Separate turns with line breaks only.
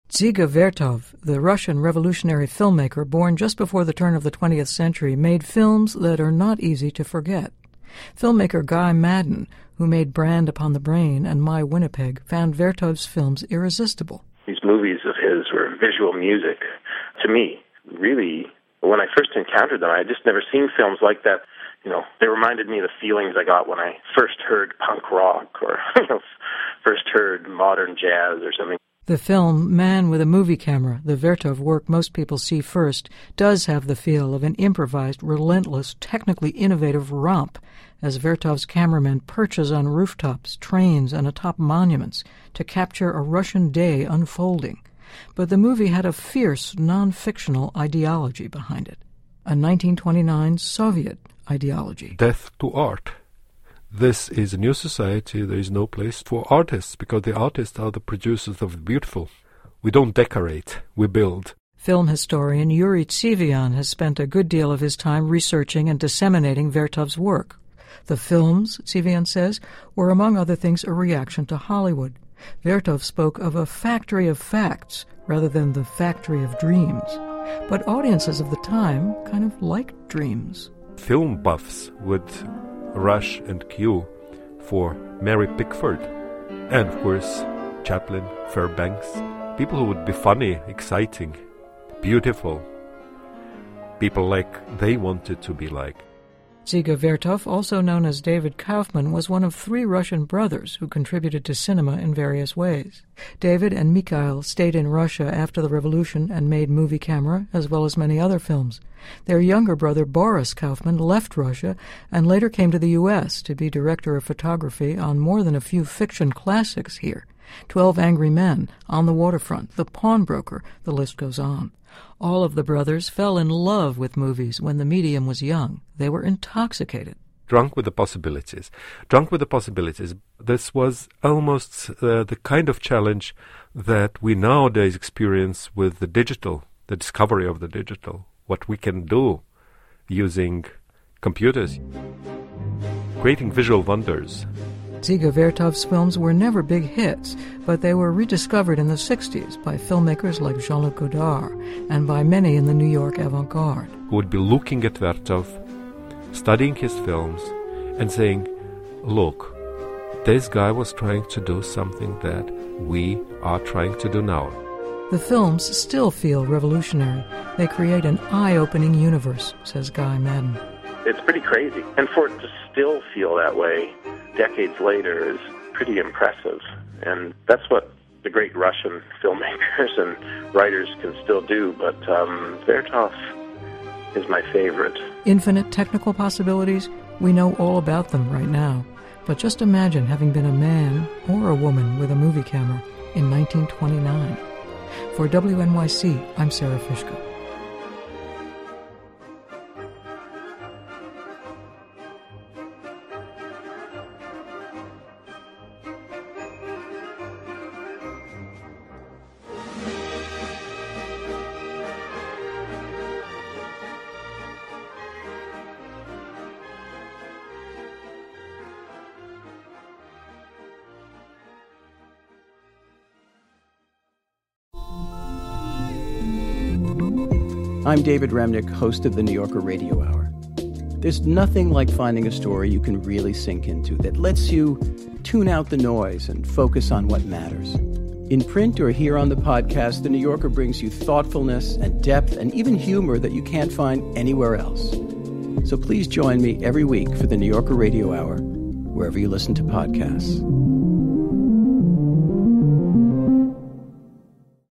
Dziga Vertov, the Russian revolutionary filmmaker born just before the turn of the 20th century, made films that are not easy to forget. Filmmaker Guy Maddin, who made Brand Upon the Brain and My Winnipeg, found Vertov's films irresistible.
These movies of his were visual music. To me, really, when I first encountered them, I had just never seen films like that. They reminded me of the feelings I got when I first heard punk rock or first heard modern jazz or something.
The film Man with a Movie Camera, the Vertov work most people see first, does have the feel of an improvised, relentless, technically innovative romp, as Vertov's cameraman perches on rooftops, trains, and atop monuments to capture a Russian day unfolding. But the movie had a fierce, non-fictional ideology behind it, a 1929 Soviet ideology.
Death to art. This is a new society. There is no place for artists, because the artists are the producers of the beautiful. We don't decorate, we build.
Film historian Yuri Tsivian has spent a good deal of his time researching and disseminating Vertov's work. The films, Tsivian says, were among other things a reaction to Hollywood. Vertov spoke of a factory of facts rather than the factory of dreams. But audiences of the time kind of liked dreams.
Film buffs would rush and queue for Mary Pickford and, of course, Chaplin, Fairbanks, people who would be funny, exciting, beautiful, people like they wanted to be like.
Dziga Vertov, also known as David Kaufman, was one of 3 Russian brothers who contributed to cinema in various ways. David and Mikhail stayed in Russia after the revolution and made Movie Camera, as well as many other films. Their younger brother, Boris Kaufman, left Russia and later came to the U.S. to be director of photography on more than a few fiction classics here. 12 Angry Men, On the Waterfront, The Pawnbroker, the list goes on. All of the brothers fell in love with movies when the medium was young. They were intoxicated.
Drunk with the possibilities. Drunk with the possibilities. This was almost the kind of challenge that we nowadays experience with the digital, the discovery of the digital, what we can do using computers, creating visual wonders.
Dziga Vertov's films were never big hits, but they were rediscovered in the 60s by filmmakers like Jean-Luc Godard and by many in the New York avant-garde.
Who would be looking at Vertov, studying his films, and saying, look, this guy was trying to do something that we are trying to do now.
The films still feel revolutionary. They create an eye-opening universe, says Guy Maddin.
It's pretty crazy. And for it to still feel that way decades later is pretty impressive. And that's what the great Russian filmmakers and writers can still do. But Vertov is my favorite.
Infinite technical possibilities, we know all about them right now. But just imagine having been a man or a woman with a movie camera in 1929. For WNYC, I'm Sarah Fishko.
I'm David Remnick, host of the New Yorker Radio Hour. There's nothing like finding a story you can really sink into that lets you tune out the noise and focus on what matters. In print or here on the podcast, the New Yorker brings you thoughtfulness and depth and even humor that you can't find anywhere else. So please join me every week for the New Yorker Radio Hour, wherever you listen to podcasts.